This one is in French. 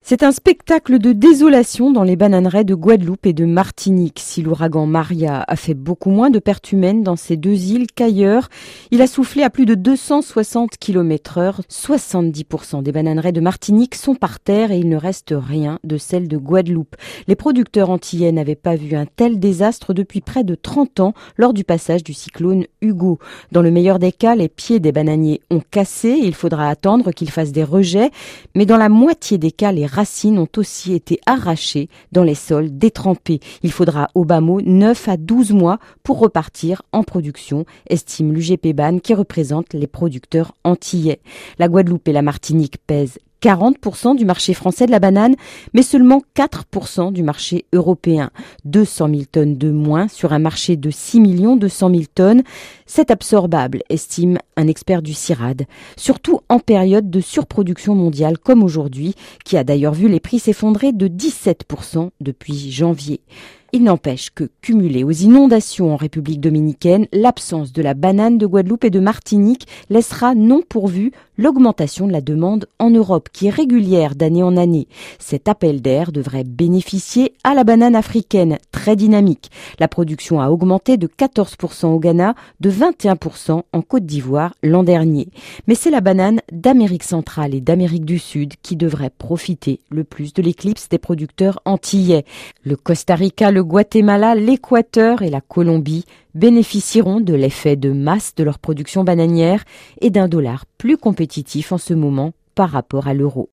C'est un spectacle de désolation dans les bananeraies de Guadeloupe et de Martinique. Si l'ouragan Maria a fait beaucoup moins de pertes humaines dans ces deux îles qu'ailleurs, il a soufflé à plus de 260 km/h. 70% des bananeraies de Martinique sont par terre et il ne reste rien de celles de Guadeloupe. Les producteurs antillais n'avaient pas vu un tel désastre depuis près de 30 ans lors du passage du cyclone Hugo. Dans le meilleur des cas, les pieds des bananiers ont cassé et il faudra attendre qu'ils fassent des rejets. Mais dans la moitié des cas, les racines ont aussi été arrachées dans les sols détrempés. Il faudra au bas mot 9 à 12 mois pour repartir en production, estime l'UGPBAN qui représente les producteurs antillais. La Guadeloupe et la Martinique pèsent 40% du marché français de la banane, mais seulement 4% du marché européen. 200 000 tonnes de moins sur un marché de 6 200 000 tonnes. C'est absorbable, estime un expert du CIRAD. Surtout en période de surproduction mondiale comme aujourd'hui, qui a d'ailleurs vu les prix s'effondrer de 17% depuis janvier. Il n'empêche que, cumulé aux inondations en République dominicaine, l'absence de la banane de Guadeloupe et de Martinique laissera non pourvue l'augmentation de la demande en Europe, qui est régulière d'année en année. Cet appel d'air devrait bénéficier à la banane africaine, très dynamique. La production a augmenté de 14% au Ghana, de 21% en Côte d'Ivoire l'an dernier. Mais c'est la banane d'Amérique centrale et d'Amérique du Sud qui devrait profiter le plus de l'éclipse des producteurs antillais. Le Costa Rica, le Guatemala, l'Équateur et la Colombie bénéficieront de l'effet de masse de leur production bananière et d'un dollar plus compétitif en ce moment par rapport à l'euro.